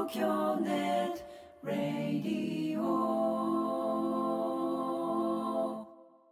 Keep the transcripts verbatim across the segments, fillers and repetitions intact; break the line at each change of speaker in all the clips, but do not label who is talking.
京ネットラディオ。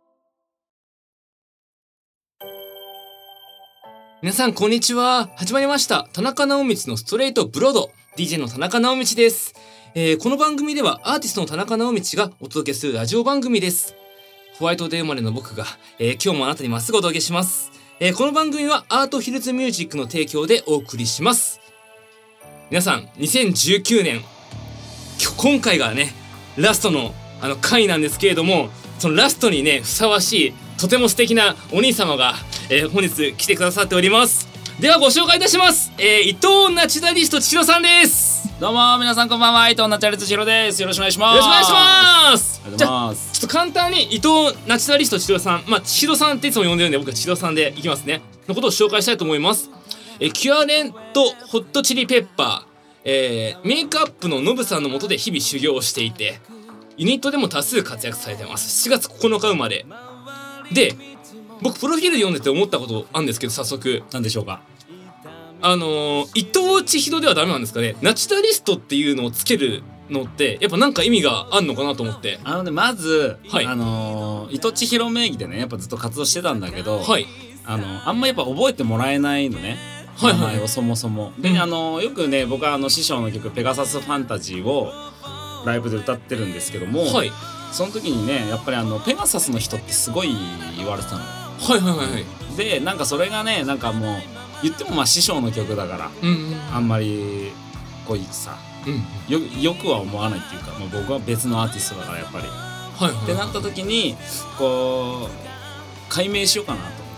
皆さんこんにちは。始まりました田中直道のストレートブロード ディージェー の田中直道です、えー、この番組ではアーティストの田中直道がお届けするラジオ番組です。ホワイトデー生まれの僕が、えー、今日もあなたにまっすぐお届けします、えー、この番組はアートヒルズミュージックの提供でお送りします。皆さんにせんじゅうきゅうねん今回がねラストのあの回なんですけれども、そのラストにねふさわしいとても素敵なお兄様が、えー、本日来てくださっております。ではご紹介いたします、えー、伊藤ナチュラリスト千尋さんです。
どうも皆さんこんばんは、伊藤ナチュラリスト千尋です。よろしくお願いします。
よろしくお願いします。
ありがとうございます。
じゃあちょっと簡単に伊藤ナチュラリスト千尋さん、まあ千尋さんっていつも呼んでるんで僕は千尋さんでいきますねのことを紹介したいと思います。えー、キュアレントホットチリペッパー、えー、メイクアップのノブさんの下で日々修行をしていて、ユニットでも多数活躍されてます。しちがつここのか生まれで、僕プロフィール読んでて思ったことあるんですけど、早速
何でしょうか。
あのー、伊藤千尋ではダメなんですかね。ナチュラリストっていうのをつけるのってやっぱなんか意味があんのかなと思って。
あのね、まず、
はい、
あのー、伊藤千尋名義でねやっぱずっと活動してたんだけど、
はい、
あのあんまやっぱ覚えてもらえないのね、
はいはい、
名前をそもそもで、うん、あのよくね僕はあの師匠の曲ペガサスファンタジーをライブで歌ってるんですけども、はい、その時にねやっぱりあのペガサスの人ってすごい言われてたの。
はいはいはいはい。
でなんかそれがねなんかもう言ってもまあ師匠の曲だから、うんうん、あんまりこうさ、うん、よ, よくは思わないっていうか、まあ、僕は別のアーティストだからやっぱり、はいはいはい、ってなった時にこう解明しようかなと思って、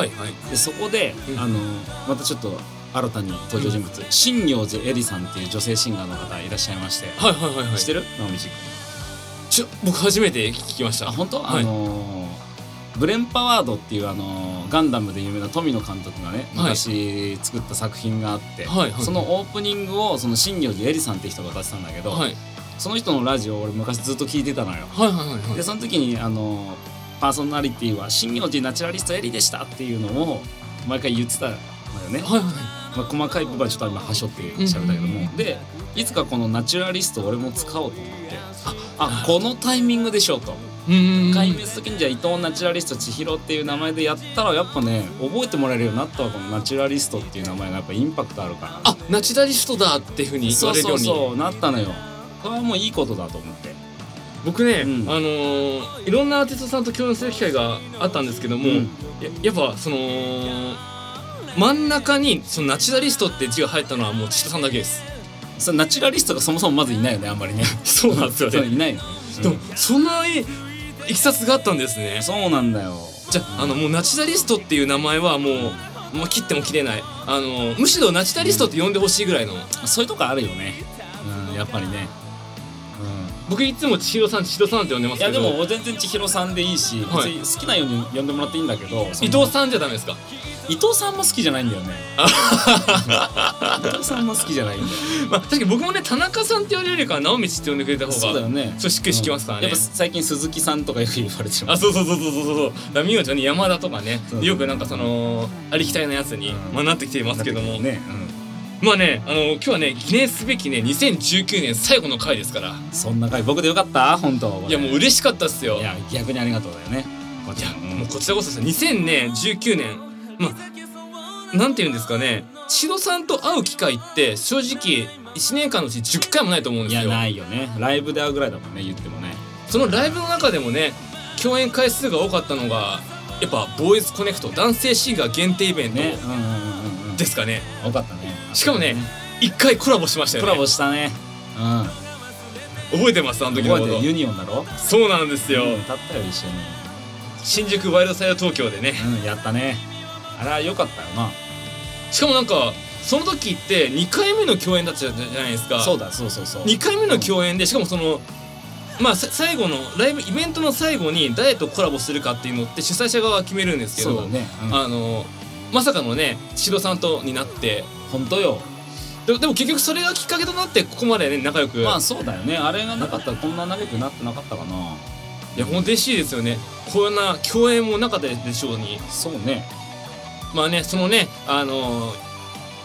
はいはい、でそこで、うん、あのまたちょっと新たに登場人物、うん、新行寺絵里さんっていう女性シンガーの方いらっしゃいまして、はいはいはいはい、知ってる？直道君。
ちょ僕初めて聞きました。
あ本当？はい、あのブレンパワードっていうあのガンダムで有名な富野監督がね昔作った作品があって、はいはい、そのオープニングをその新行寺絵里さんって人が歌ってたんだけど、はい、その人のラジオを俺昔ずっと聞いてたのよ、はいはいはいはい、でその時にあのパーソナリティは新行寺ナチュラリスト絵里でしたっていうのを毎回言ってたのよね、はいはい、まあ、細かい部分はちょっと今はしょって喋ったけども、うん、でいつかこのナチュラリスト俺も使おうと思って、ああこのタイミングでしょうと。解明する時にじゃあ伊藤ナチュラリスト千尋っていう名前でやったらやっぱね覚えてもらえるようになったわ。このナチュラリストっていう名前がやっぱインパクトあるから、
あナチュラリストだっていう風に言われるように
そうそうそうなったのよ。これはもういいことだと思って、
僕ね、うん、あのー、いろんなアーティストさんと共演する機会があったんですけども、うん、や, やっぱその真ん中にそのナチュラリストって字が入ったのはもう千尋さんだけです。
そのナチュラリストがそもそもまずいないよね、あんまりね
そうなんですよね
いないよ、
うん、でもそんないきさつがあったんですね。
そうなんだよ。
じゃあ、あのもうナチュラリストっていう名前はもう、もう切っても切れない。あのむしろナチュラリストって呼んでほしいぐらいの、うん、
そういうとこあるよね、うん、やっぱりね、
うん、僕いつも千尋さん千尋さんって呼んでますけど、
いやでも全然千尋さんでいいし、はい、好きなように呼んでもらっていいんだけど、
伊藤さんじゃダメですか？
伊藤さんも好きじゃないんだよね伊藤さんも好きじゃないんだよ、
まあ、確かに僕もね田中さんって言われるよりかは直道って呼んでくれた方が
そうだよね、
そうしっくりしきますからね、
うん、やっぱ最近鈴木さんとかよく言われてます。
あそうそうそうそうそうそうだ見事に山田とかね、そうそうよくなんかそのありきたりなやつに、うんまあ、なってきていますけども、ねうん、まあねあの今日はね記念すべきねにせんじゅうきゅうねん最後の回ですから。
そんな回僕でよかった本当。
いやもう嬉しかったっすよ。
いや逆にありがとうだよね。
いや、うん、もうこちらこそさにせんじゅうきゅうねんまあなんて言うんですかね、千尋さんと会う機会って正直いちねんかんのうちじゅっかいもないと思うんですよ。
いやないよね、ライブで会うぐらいだもんね言ってもね。
そのライブの中でもね共演回数が多かったのがやっぱボーイズコネクト男性シンガー限定イベントですかね。
多かったね。
しかもねいっかいコラボしましたよね。
コラボしたね、
うん、覚えてます？あの時のこと。
覚えてる。ユニオンだろ。
そうなんですよ、
うん、歌ったよ一緒に
新宿ワイルドサイド東京でね、
うん、やったね。あれは良かったよな。
しかもなんかその時ってにかいめの共演だったじゃないですか。
そうだそうそうそう
にかいめの共演で、しかもそのまあ最後のライブイベントの最後に誰とコラボするかっていうのって主催者側が決めるんですけど、
そうだね、うん、
あのまさかのね千尋さんとになって、
本当よ。
で, でも結局それがきっかけとなってここまでね仲良く。
まあそうだよね、あれがなかったらこんな仲良くなってなかったかな。
いやほんと嬉しいですよね。こんな共演もなかったでしょうに。
そうね。
まあねそのねあの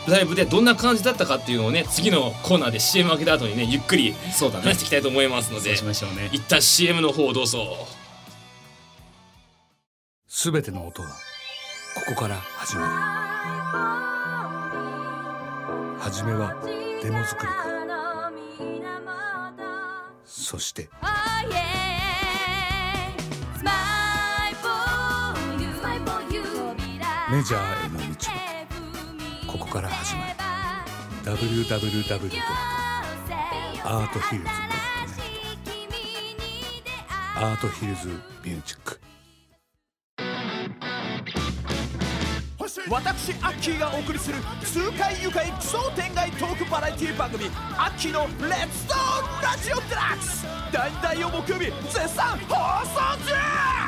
ライブでどんな感じだったかっていうのをね次のコーナーで シーエム 開けた後にねゆっくり
そうだね
話していきたいと思いますので、
そうしましょうね。
一旦 シーエム の方をどうぞ。
すべての音はここから始まる。はじめはデモ作りから、そしてメジャーへの道はここから始まる。 ダブリューダブリューダブリュー アートヒルズ ドットネット アートヒルズミュージック。
私アッキーがお送りする痛快愉快奇想天外トークバラエティ番組アッキーのレッツトーラジオデラックスだいだいを木曜日絶賛放送中。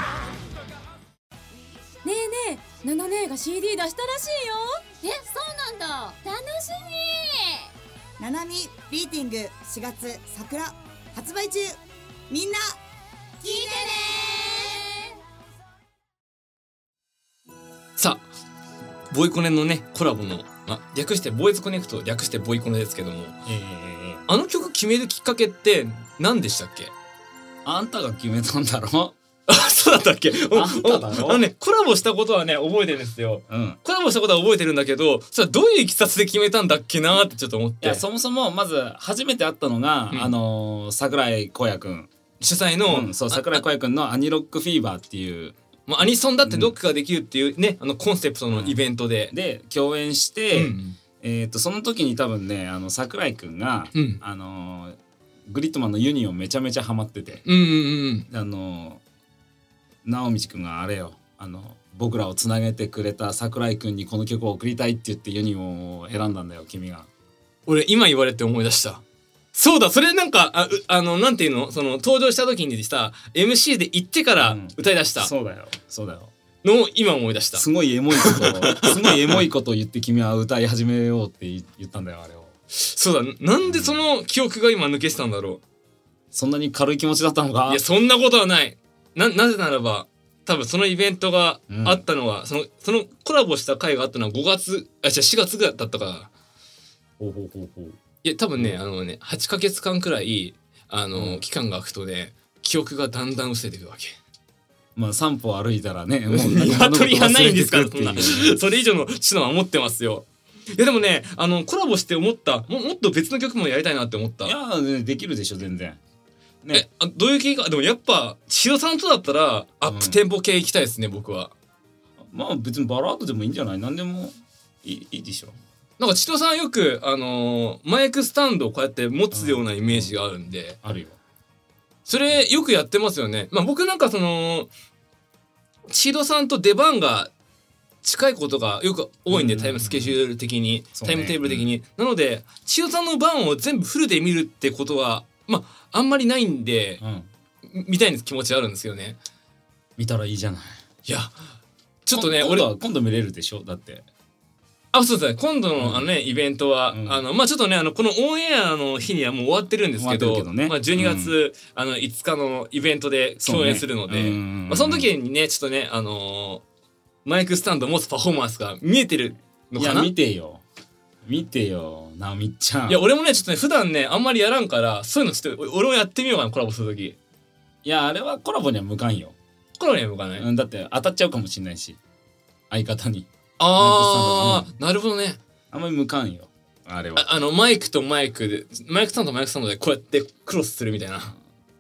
ねえねえ、ナナ姉が シーディー 出したらしいよ。え、そうなんだ。楽しみ。
ナナミビーティングしがつ桜発売中。みんな聞いてね。
さあボイコネのねコラボの、まあ、略してボーイズコネクト略してボイコネですけども、
えー、
あの曲決めるきっかけって何でしたっけ？
あんたが決めたんだろ。
あ、そうだったっけ？
あんただろ。
あのねコラボしたことはね覚えてるんですよ、
うん、
コラボしたことは覚えてるんだけど、それはどういういきさつで決めたんだっけなってちょっと思って。
いやそもそもまず初めて会ったのが、うん、あのー、桜井光也くん
主催の、
うん、そう桜井光也くんのアニロックフィーバーっていう
まあ、アニソンだってどっかができるっていうね、うん、あのコンセプトのイベントで、
うん、で共演して、うん、えー、とその時に多分ねあの桜井くんが、うん、あのー、グリッドマンのユニオンめちゃめちゃハマってて、
うんうんうん、
あのー、直道くんがあれよあの僕らをつなげてくれた桜井くんにこの曲を送りたいって言ってユニオンを選んだんだよ君が。
俺今言われて思い出した。そうだそれなんか あ, あのなんていうのその登場した時にさ エムシー で言ってから歌い出した、うん、
そうだよそうだよ
のを今思い出した。
すごいエモいことすごいエモいことを言って君は歌い始めようって言ったんだよあれを。
そうだなんでその記憶が今抜けてたんだろう。
そんなに軽い気持ちだったのか。
いやそんなことはない。 な, なぜならば多分そのイベントがあったのは、うん、そのそのコラボした回があったのはごがつあじゃしがつぐらいだったから。
ほうほうほうほう。
いや多分ねあのねはちかげつかんくらいあの、うん、期間が空くとね記憶がだんだん薄れていくわけ。
まあ散歩歩いたらねもう
鶏がないんですからそんなそれ以上の知能は持ってますよ。いやでもねあのコラボして思ったももっと別の曲もやりたいなって思った。
いや、ね、できるでしょ全然
ね。えあどういう系かでもやっぱ千代さんとだったらアップテンポ系行きたいですね、うん、僕は。
まあ別にバラードでもいいんじゃない。何でもいい、いいでしょ。
なんか千代さんよく、あのー、マイクスタンドをこうやって持つようなイメージがあるんで、
うん、あるよ
それよくやってますよね。まあ僕なんかその千代さんと出番が近いことがよく多いんで、うん、タイムスケジュール的に、ね、タイムテーブル的に、うん、なので千代さんの番を全部フルで見るってことはまああんまりないんで、うん、見たい気持ちあるんですけどね。
見たらいいじゃない。
いやちょっとね
今度は俺今度見れるでしょだって。
あそうですね今度のあのね、うん、イベントは、うん、あのまあちょっとねあのこのオンエアの日にはもう終わってるんですけど、けどね、まあじゅうにがつ、うん、あのいつかのイベントで共演するので、 そ,、ねまあ、その時にねちょっとねあのー、マイクスタンドを持つパフォーマンスが見えてるのかな。
いや見てよ見てよなみっちゃん。
いや俺もねちょっとね普段ねあんまりやらんからそういうのちょっと俺もやってみようかなコラボする時。
いやあれはコラボには向かんよ。
コラボには向かない、
うん、だって当たっちゃうかもしれないし相方に。
ああ、うん、なるほどね。
あんまり向かんよあれは。
あ, あのマイクとマイクでマイクスタンドとマイクスタンドでこうやってクロスするみたいな。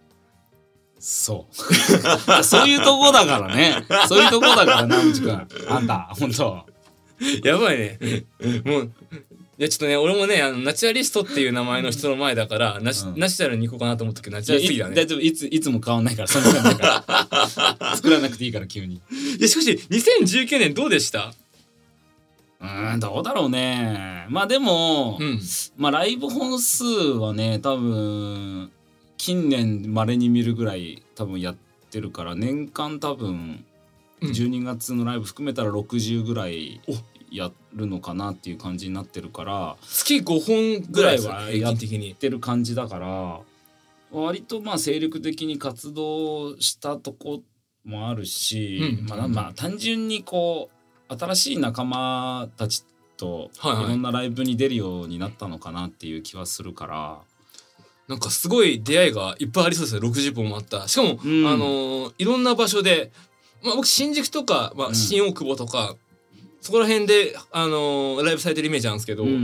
そうそういうとこだからねそういうとこだからなうちくんあんたほんと
やばいねもういやちょっとね俺もねあのナチュラリストっていう名前の人の前だからナチ、うん、ナチュラルに行こうかなと思ったけどナチュラルすぎだね。
大丈夫 い, い, ついつも変わんないからそんな感じだから作らなくていいから急に。い
やしかしにせんじゅうきゅうねんどうでした？
うーんどうだろうね。まあでも、うん、まあライブ本数はね多分近年稀に見るぐらい多分やってるから年間多分じゅうにがつのライブ含めたらろくじゅうぐらいやるのかなっていう感じになってるから
月ごほんぐらいはやって
る感じだから割とまあ精力的に活動したとこもあるし、うん、まあまあ単純にこう新しい仲間たちとい
はいはい
ろんなライブに出るようになったのかなっていう気はするから、
なんかすごい出会いがいっぱいありそうですね。ろくじゅっぽんもあった。しかも、
うん
あのーいろんな場所で、まあ、僕新宿とか、まあ、新大久保とか、うん、そこら辺で、あのーライブされてるイメージなんですけど、
うんうんうん、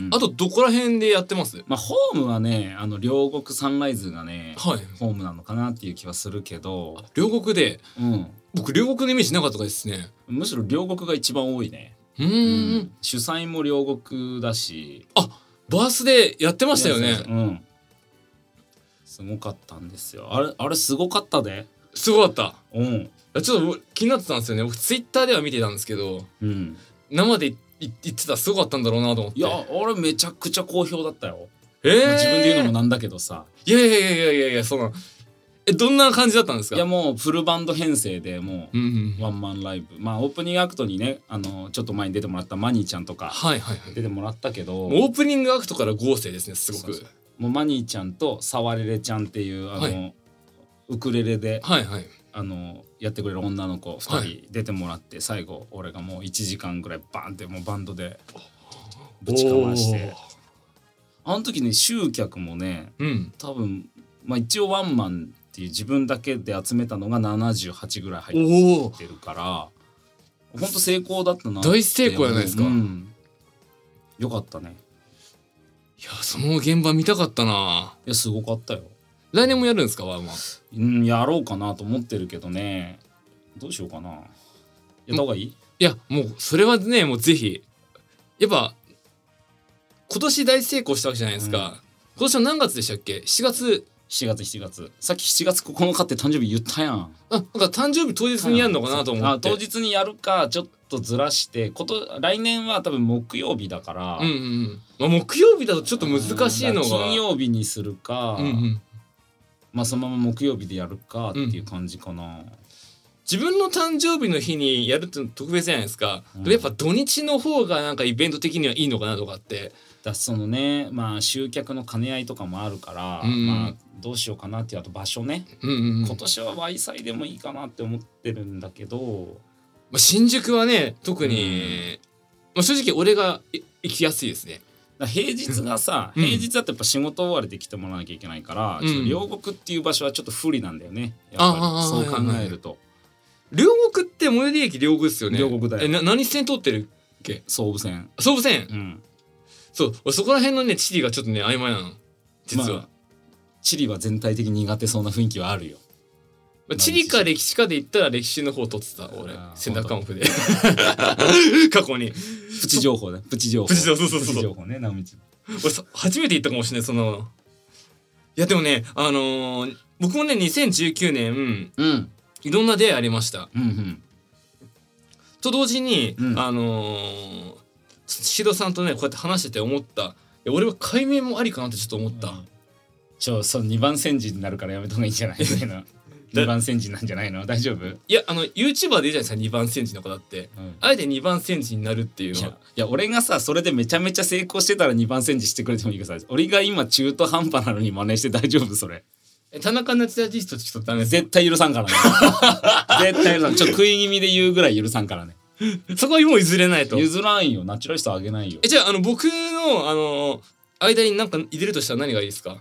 あとどこら辺でやってます？
まあホームはね、あの両国サンライズがね、
はい、
ホームなのかなっていう気はするけど、
両国で、
うん、
僕両国のイメージなかったですね。
むしろ両国が一番多いね。
うーん、
うん、主催も両国だし、
あ、バースでやってましたよね。
うん、すごかったんですよ。あれあれすごかったで。
すごかった。
うん。
ちょっと気になってたんですよね。僕ツイッターでは見てたんですけど、うん、生で言ってたらすごかったんだろうなと思って。
いや、あれめちゃくちゃ好評だったよ。
えー、
まあ、自分で言うのもなんだけどさ。
いやいやいやいやいやいや、そのえどんな感じだったんですか？
いやもうフルバンド編成でもう、
うんうん、
ワンマンライブ、まあオープニングアクトにね、あのちょっと前に出てもらったマニーちゃんとか出てもらったけど、
はいはいはい、オープニングアクトから豪勢ですね。すごく。そうそう、
もうマニーちゃんとサワレレちゃんっていうあの、はい、ウクレレで、はいはい、あのやってくれる女の子ふたり出てもらって、はい、最後俺がもういちじかんぐらいバンってもうバンドでぶちかまして、あの時ね集客もね、うん、多分、まあ、一応ワンマンっていう自分だけで集めたのがななじゅうはちぐらい入ってるから本当成功だったな。
大成功じゃないですか、うん、
よかったね。
いやその現場見たかったな。
いやすごかったよ。
来年もやるんですか？ワンマン。
うん、やろうかなと思ってるけどね、どうしようかな。やった方がいい？い
やもうそれはね、もうぜひやっぱ今年大成功したわけじゃないですか、うん、今年は何月でしたっけ？しちがつ
しちがつしちがつ、さっきしちがつここのかって誕生日言ったやん。
あ、なんか誕生日当日にやるのかなと思って。
あ、当日にやるかちょっとずらしてこと、来年は多分木曜日だから、
うんうん、まあ、木曜日だとちょっと難しいのが、
金曜日にするか、うんうん、まあそのまま木曜日でやるかっていう感じかな、うん、
自分の誕生日の日にやるって特別じゃないですか、うん、やっぱ土日の方がなんかイベント的にはいいのかなとかって
だ、そのね、まあ集客の兼ね合いとかもあるから、うん、まあどうしようかなっていう、あと場所ね、うんうんうん、今年はワイサイでもいいかなって思ってるんだけど、
まあ、新宿はね特に、うん、まあ、正直俺が行きやすいですね。
だ平日がさ、うん、平日だとやっぱ仕事終わりで来てもらわなきゃいけないから、うん、ちょっと両国っていう場所はちょっと不利なんだよね、やっぱりそう考えると。
両国って最寄り駅両国ですよね。
両国だよ。
えな何線通ってるっけ？
総武線。
総武線、
うん、
そうそこら辺のね地理がちょっとね曖昧なの実は、まあ、
地理は全体的に苦手そうな雰囲気はあるよ。
地理か歴史かで言ったら歴史の方取ってた俺、センター科目で過去に
プチ情報ね、プチ情報、
プチ情報、そうそうそう、
プチ情報ね、直道。
俺初めて言ったかもしれない、そのいやでもね、あのー、僕もねにせんじゅうきゅうねん、うん、いろんな出会いありました、うんうん、と同時に、うん、あのー、シドさんとねこうやって話してて思った、いや俺は解明もありかなってちょっと思った、うん、
ちょそのにばん煎じになるからやめた方がいいんじゃないのにばん煎じなんじゃないの？大丈夫？
いや、あの YouTuber でいるじゃないですか、にばん煎じの子だって、うん、あえてにばん煎じになるっていうのは、いや、
いや俺がさそれでめちゃめちゃ成功してたらにばん煎じしてくれてもいいけどさ、俺が今中途半端なのに真似して大丈夫？それ
田中夏也実とちょっとダメ。
絶対許さんからね絶対許さん。ちょっと食い気味で言うぐらい許さんからね
そこはもう譲れないと。
譲らんよ、ナチュラリストあげないよ。
え、じゃあ、あの僕のあの間に何か入れるとしたら何がいいですか？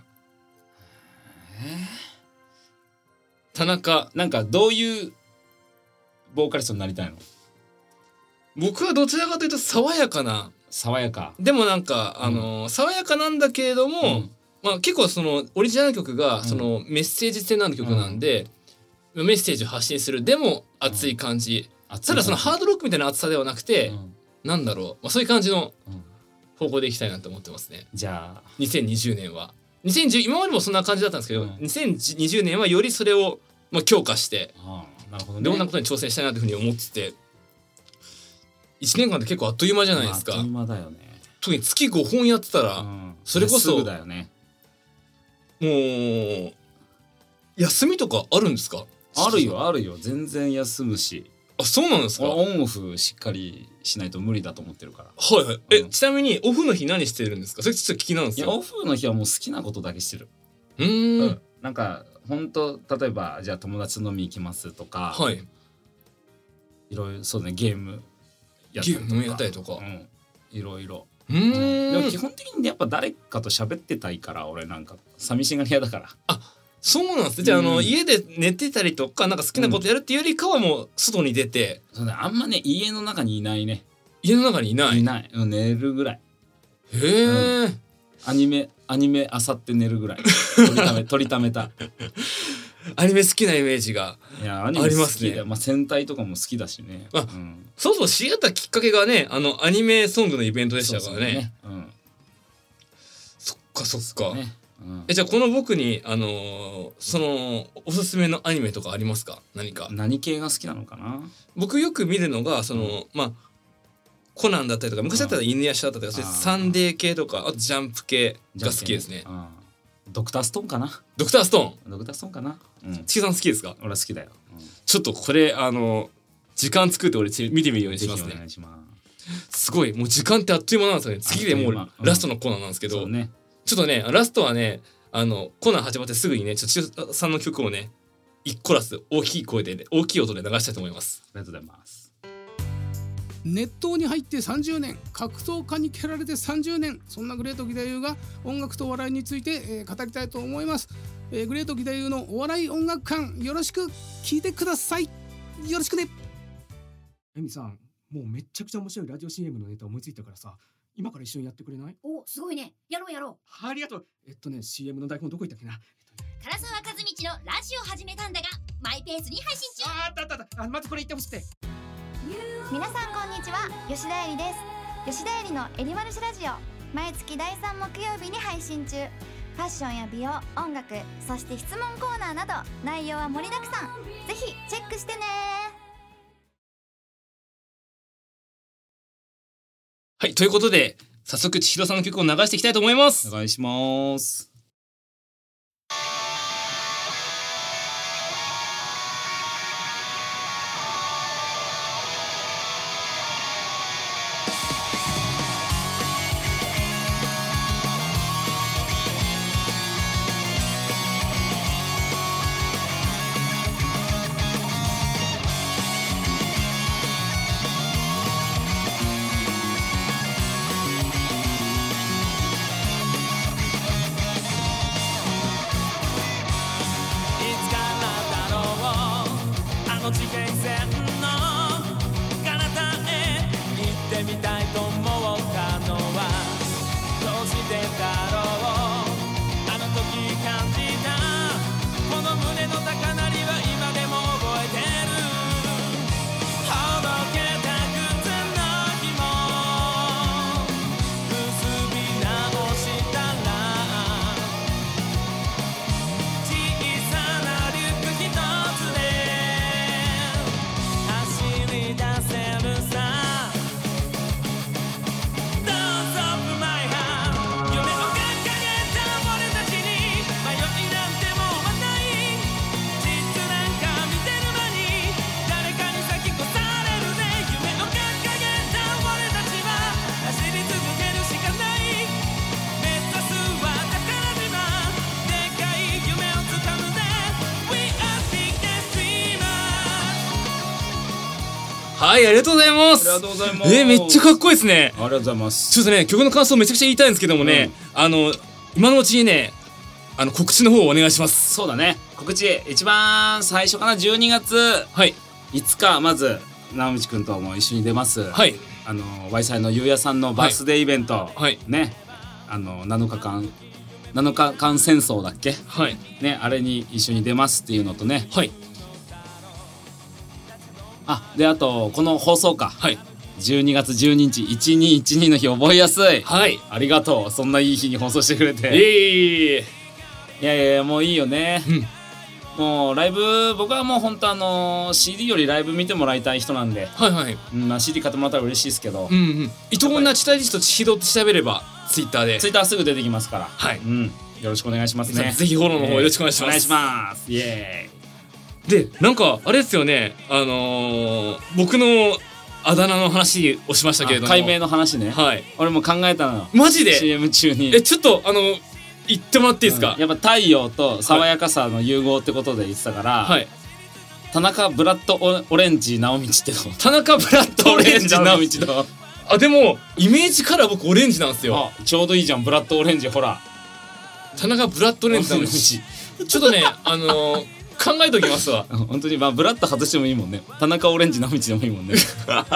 田中。
なんかどういうボーカリストになりたいの？
僕はどちらかというと爽やかな。
爽やか。
でもなんか、うん、あの爽やかなんだけれども、うん、まあ、結構そのオリジナル曲がそのメッセージ性のある曲なんで、うん、メッセージを発信する、でも熱い感じ、うん、ただそのハードロックみたいな熱さではなくて、うん、なんだろう、まあ、そういう感じの方向でいきたいなと思ってますね。
じゃあ
にせんにじゅうねんはにせんじゅう今までもそんな感じだったんですけど、うん、にせんにじゅうねんはよりそれをまあ強化して、ああ、なるほどね、いろんなことに挑戦したいなというふうに思ってて、いちねんかんって結構あっという間じゃないですか。
あっという間だよね。
特に月ごほんやってたら、うん、それこそ
すぐだよね。
もう休みとかあるんですか？
あるよ、あるよ、全然休むし。
あ、そうなんですか？
オンオフしっかりしないと無理だと思ってるから。
はいはい。え、うん、ちなみにオフの日何してるんですか？それちょっと聞きなんですよ。
いや、オフの日はもう好きなことだけしてる。
うーん、うん、
なんか本当例えばじゃあ友達と飲み行きますとか、はい、いろいろそうね、ゲームやったりとか、
ゲームやったりとか、うん、
いろいろ。
うーん
でも基本的にやっぱ誰かと喋ってたいから、俺なんか寂しがり屋だから。
あ、そうなんですね。じゃあ、あの、
うん
家で寝てたりとかなんか好きなことやるっていうよりかはもう外に出て、
そうね、あんまね家の中にいないね。
家の中にいない。
いない、うん、寝るぐらい。
へえ、
うんアニメアニメあさって寝るぐらい取りため取りためた。
アニメ好きなイメージが。
いやアニメ好き
ありますね
だよ。まあ戦隊とかも好きだしね。
あ
うん
そうそう、知り合ったきっかけがね、あのアニメソングのイベントでしたからね。
そうそうねうん
そっかそっか。
ねうん
え、じゃあこの僕にあのーそのおすすめのアニメとかありますか？何か。
何系が好きなのかな。
僕よく見るのがその、まあコナンだったりとか、昔だったら犬夜叉だったりとか、
あー
サンデー系とか、あとジャンプ系が好きですね。
うんドクターストーンかな。
ドクターストーン、
ドクターストーンかな。うん
チキさん好きですか？
俺は好きだよ。うん
ちょっとこれあの時間作って俺ち見てみるようにし
ぜひお
ますね。
願いしま
すごい、もう時間ってあっという間なんですよね。次でも
あっという間
う
うん
ラストのコーナーなんですけど、
す。そうね。
ちょっとねラストはね、あのコナン始まってすぐにね、ちょっと千代さんの曲をね一コラス大きい声で、ね、大きい音で流したいと思います。
ありがとうございます。
熱湯に入ってさんじゅうねん、格闘家に蹴られてさんじゅうねん、そんなグレート義太夫が音楽とお笑いについて、えー語りたいと思います。えーグレート義太夫のお笑い音楽館、よろしく聞いてください。よろしくね。エミさん、もうめっちゃくちゃ面白いラジオ シーエム のネタ思いついたからさ、今から一緒にやってくれない？
お、すごいね。やろうやろう。
ありがとう。えっとね シーエム の台本どこ行ったっけな。
唐沢和道のラジオ始めたんだがマイペースに配信中。
ああったあったあった。あ、まずこれ言ってほしくて。
皆さんこんにちは、吉田絵里です。吉田絵里のエリマルシラジオ、毎月だいさん木曜日に配信中。ファッションや美容、音楽、そして質問コーナーなど内容は盛りだくさん。ぜひチェックしてね。
はい、ということで早速千尋さんの曲を流していきたいと思います。
お願いします。
はい、ありがとうございます。
ありがとうございます。
えー、めっちゃかっこいいですね。
ありがとうございます。
ちょっとね曲の感想めちゃくちゃ言いたいんですけどもね、うん、あの今のうちにねあの告知の方をお願いします。
そうだね、告知一番最初かな。じゅうにがついつかまず直道くんとも一緒に出ます。
はい、
あのワイサイのゆうやさんのバースデーイベント、
はい、
ね、あのなのかかんなのかかん戦争だっけ、
はい
ね、あれに一緒に出ますっていうのとね、
はい、
あであとこの放送か、
はい、
じゅうにがつじゅうににちいちにいちにの日覚えやすい。
はい、
ありがとう、そんないい日に放送してくれて。
えー、
いやいやもういいよね、うん、もうライブ僕はもう本当あの シーディー よりライブ見てもらいたい人なんで、
はいはい、
うん、まあ シーディー 買ってもらったら嬉しいですけど、
うんうん、伊藤なちたりと千尋って調べればツイッターで
ツイッターすぐ出てきますから、
はい、
うん、よろしくお願いしますね。
ぜひフォローの方よろしくお願いします。
お願いします。イエ
ーイ。でなんかあれですよね、あのー、僕のあだ名の話をしましたけれども、
解明の話ね、
はい、
俺も考えたの。
マジで
シーエム 中に。
えちょっとあの言ってもらっていいですか、
うん、やっぱ太陽と爽やかさの融合ってことで言ってたから、はい、田中ブラッドオレンジ直道っての田
中ブラッドオレンジ直道
の
あでもイメージカラー僕オレンジなんですよ。
あちょうどいいじゃんブラッドオレンジ。ほら
田中ブラッドオレンジなのにちょっとねあのー、考えときますわ
本当に。まあブラッド外してもいいもんね。田中オレンジの道でもいいもんね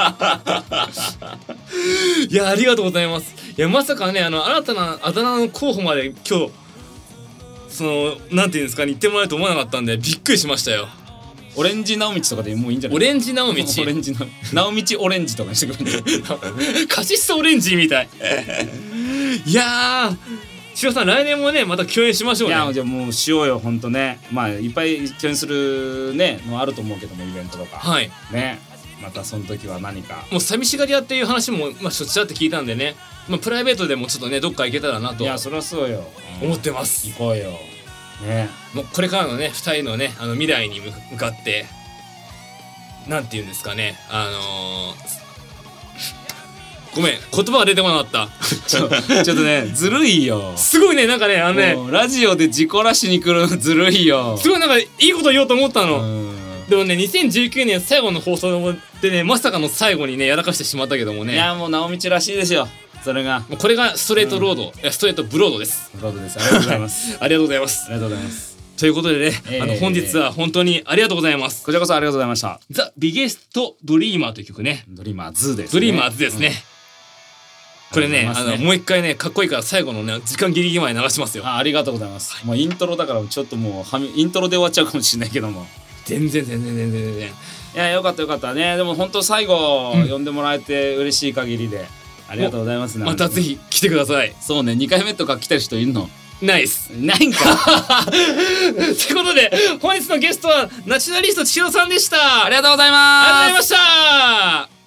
いやありがとうございます。いやまさかねあの新たなあだ名の候補まで今日そのなんていうんですかね言ってもらえると思わなかったんでびっくりしましたよ。
オレンジ直道とかでもういいんじゃない？
オレンジ直道
オレンジ直道オレンジとかにしてくれる
カシスオレンジみたいいやーしおさん来年もねまた共演しましょうね。
いやじゃあもうしようよほんとね。まあいっぱい共演するねのあると思うけどもイベントとか
はい
ね。またその時は何か
もう寂しがり屋っていう話もまあしょっちゅうあって聞いたんでね、まあ、プライベートでもちょっとねどっか行けたらなと
いやそりゃそうよ、
うん、思ってます。
行こうよね。
もうこれからのねふたりのねあの未来に向かってなんていうんですかねあのー、ごめん言葉が出てこなかった
ちょ, ちょっとねずるいよ。
すごいねなんかねあのね
ラジオで自己らしに来るずるいよ。
すごいなんかいいこと言おうと思ったの。でもねにせんじゅうきゅうねん最後の放送でねまさかの最後にねやらかしてしまったけどもね。
いやもう直道らしいですよそれが。
もうこれがストレートロード、うん、ストレートブロードです。
ブロードです。ありがとうございます
ありがとうございます
ありがとうございます。
ということでね、えー、あの本日は本当にありがとうございます。
こちらこそありがとうございました。
ザ・ビゲスト・ドリーマーという曲ね。
ドリーマーズですね。
ドリーマーズですね、うん、これねあのもう一回ねかっこいいから最後のね時間ギリギリまで流しますよ。
あ, ありがとうございます、はい、もうイントロだからちょっともうはみイントロで終わっちゃうかもしれないけども
全然全然全然全然い
やよかったよかったね。でも本当最後、うん、呼んでもらえて嬉しい限りでありがとうございます。
またぜひ来てください。
そうねにかいめとか来てる人いるの？
ないっす。
ないんか
ということで本日のゲストはナチュラリスト千尋さんでした。
ありがとうございます。
ありがとうございました。